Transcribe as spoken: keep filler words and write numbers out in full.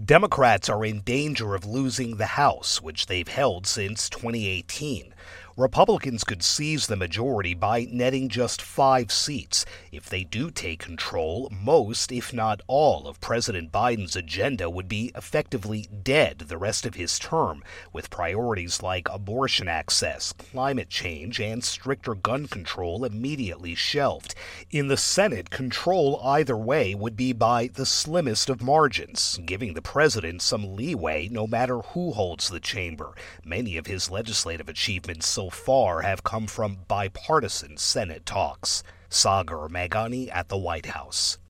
Democrats are in danger of losing the House, which they've held since twenty eighteen. Republicans could seize the majority by netting just five seats. If they do take control, most, if not all, of President Biden's agenda would be effectively dead the rest of his term, with priorities like abortion access, climate change, and stricter gun control immediately shelved. In the Senate, control either way would be by the slimmest of margins, giving the president some leeway no matter who holds the chamber. Many of his legislative achievements so far have come from bipartisan Senate talks. Sagar Meghani at the White House.